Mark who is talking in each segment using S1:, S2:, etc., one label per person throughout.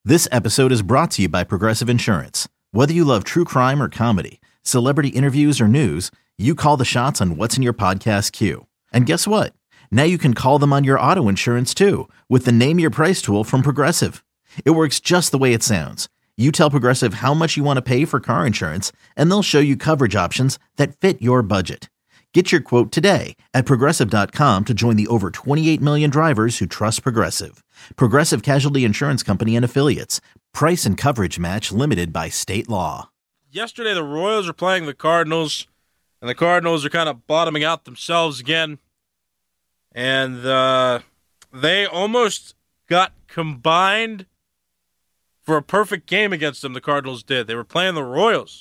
S1: This episode is brought to you by Progressive Insurance. Whether you love true crime or comedy, celebrity interviews or news, you call the shots on what's in your podcast queue. And guess what? Now you can call them on your auto insurance too with the Name Your Price tool from Progressive. It works just the way it sounds. You tell Progressive how much you want to pay for car insurance, and they'll show you coverage options that fit your budget. Get your quote today at Progressive.com to join the over 28 million drivers who trust Progressive. Progressive Casualty Insurance Company and Affiliates. Price and coverage match limited by state law.
S2: Yesterday, the Royals are playing the Cardinals, and the Cardinals are kind of bottoming out themselves again. And they almost got combined for a perfect game against them, the Cardinals did. They were playing the Royals.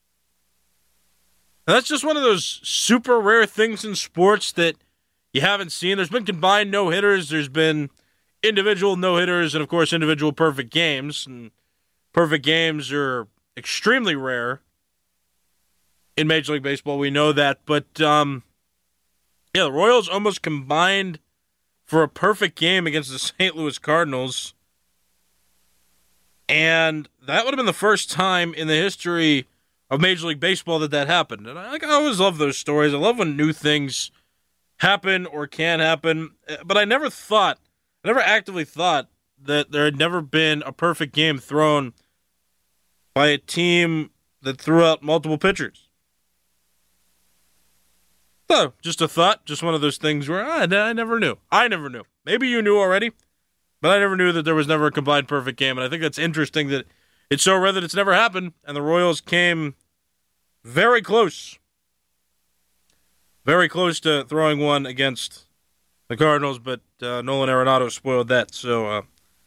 S2: And that's just one of those super rare things in sports that you haven't seen. There's been combined no-hitters. There's been individual no-hitters and, of course, individual perfect games. And perfect games are extremely rare in Major League Baseball. We know that. But, the Royals almost combined for a perfect game against the St. Louis Cardinals. And that would have been the first time in the history of Major League Baseball that happened. And I always love those stories. I love when new things happen or can happen. But I never actively thought that there had never been a perfect game thrown by a team that threw out multiple pitchers. So, just a thought, just one of those things where I never knew. Maybe you knew already, but I never knew that there was never a combined perfect game. And I think that's interesting that it's so rare that it's never happened, and the Royals came very close to throwing one against the Cardinals, but Nolan Arenado spoiled that, so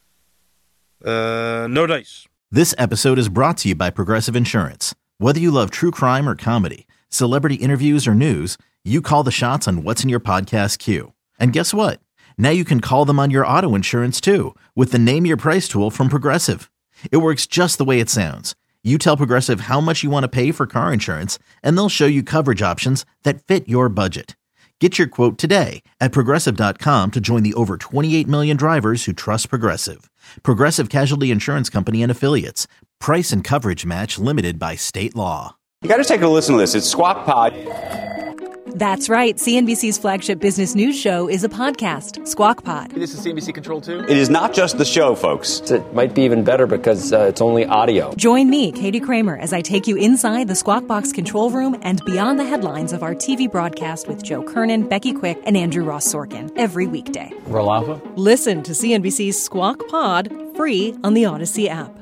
S2: no dice.
S1: This episode is brought to you by Progressive Insurance. Whether you love true crime or comedy, celebrity interviews or news, you call the shots on what's in your podcast queue. And guess what? Now you can call them on your auto insurance too with the Name Your Price tool from Progressive. It works just the way it sounds. You tell Progressive how much you want to pay for car insurance, and they'll show you coverage options that fit your budget. Get your quote today at Progressive.com to join the over 28 million drivers who trust Progressive. Progressive Casualty Insurance Company and Affiliates. Price and coverage match limited by state law.
S3: You got to take a listen to this. It's Squawk Pod.
S4: That's right. CNBC's flagship business news show is a podcast, Squawk Pod.
S5: This is CNBC Control 2?
S3: It is not just the show, folks.
S5: It might be even better because it's only audio.
S4: Join me, Katie Kramer, as I take you inside the Squawk Box control room and beyond the headlines of our TV broadcast with Joe Kernan, Becky Quick, and Andrew Ross Sorkin every weekday.
S5: Roll Alpha?
S4: Listen to CNBC's Squawk Pod free on the Odyssey app.